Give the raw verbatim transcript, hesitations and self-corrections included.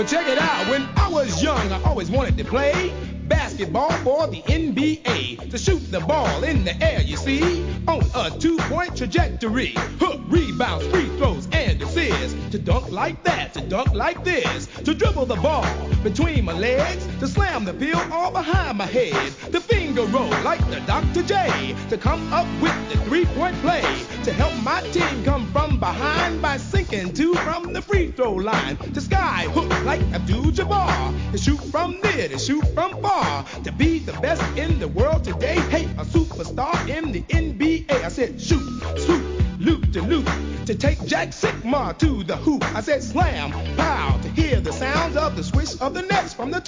Check it out. When I was young, I always wanted to play basketball for the N B A. To shoot the ball in the air, you see, on a two-point trajectory. Huh, rebounds, free throws, and assists. To dunk like that, to dunk like this. To dribble the ball between my legs. To slam the field all behind my head. To finger roll like the Doctor J. To come up with the three-point play. To help my team come from behind by sinking two from the free throw line. To sky hook like Abdul-Jabbar. To shoot from near, to shoot from far. To be the best in the world today. Hey, a superstar in the N B A. I said shoot, swoop, loop to loop. To take Jack Sigma to the hoop. I said slam, pow. To hear the sounds of the swish of the nets from the